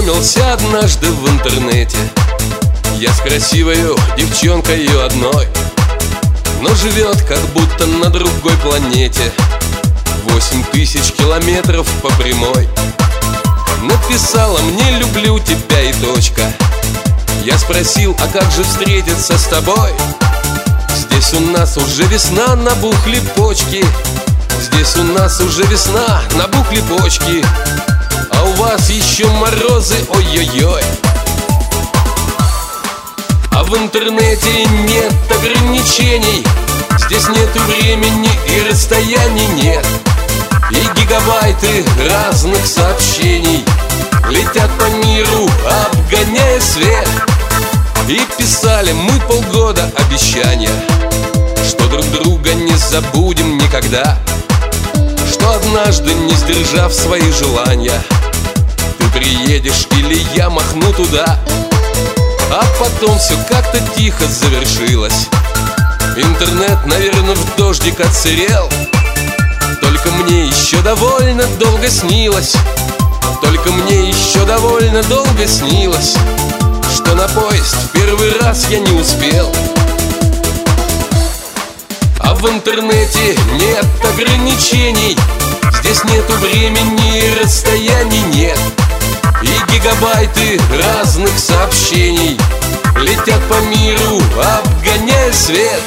познакомился однажды в интернете я с красивою девчонкою одной, но живет как будто на другой планете. 8000 километров по прямой. Написала мне: люблю тебя и точка. Я спросил: а как же встретиться с тобой? Здесь у нас уже весна, набухли почки. Здесь у нас уже весна, набухли почки. А у вас еще морозы, ой-ой-ой. А в интернете нет ограничений. Здесь нету времени и расстояний нет. И гигабайты разных сообщений летят по миру, обгоняя свет. И писали мы полгода обещания, что друг друга не забудем никогда, что однажды, не сдержав свои желания, ты приедешь или я махну туда. А потом все как-то тихо завершилось. Интернет, наверное, в дождик отсырел. Только мне еще довольно долго снилось, только мне еще довольно долго снилось, что на поезд в первый раз я не успел. А в интернете нет ограничений. Здесь нету времени и расстояний нет. И гигабайты разных сообщений летят по миру, обгоняя свет.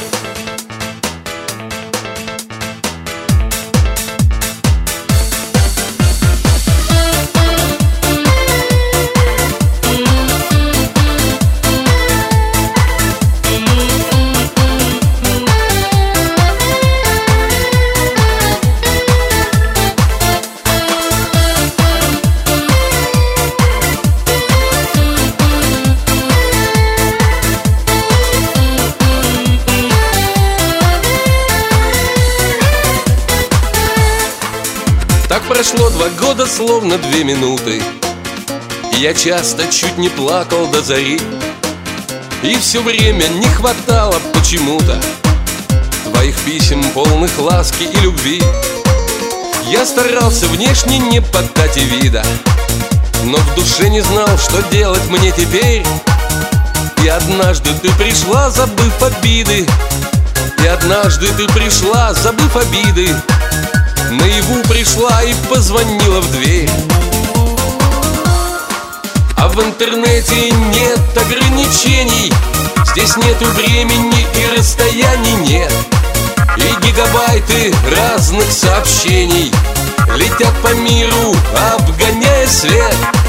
Так прошло 2 года, словно 2 минуты. И я часто чуть не плакал до зари. И все время не хватало почему-то твоих писем, полных ласки и любви. Я старался внешне не поддать и вида, но в душе не знал, что делать мне теперь. И однажды ты пришла, забыв обиды. И однажды ты пришла, забыв обиды. Наяву пришла и позвонила в дверь. А в интернете нет ограничений. Здесь нету времени и расстояний нет. И гигабайты разных сообщений летят по миру, обгоняя свет.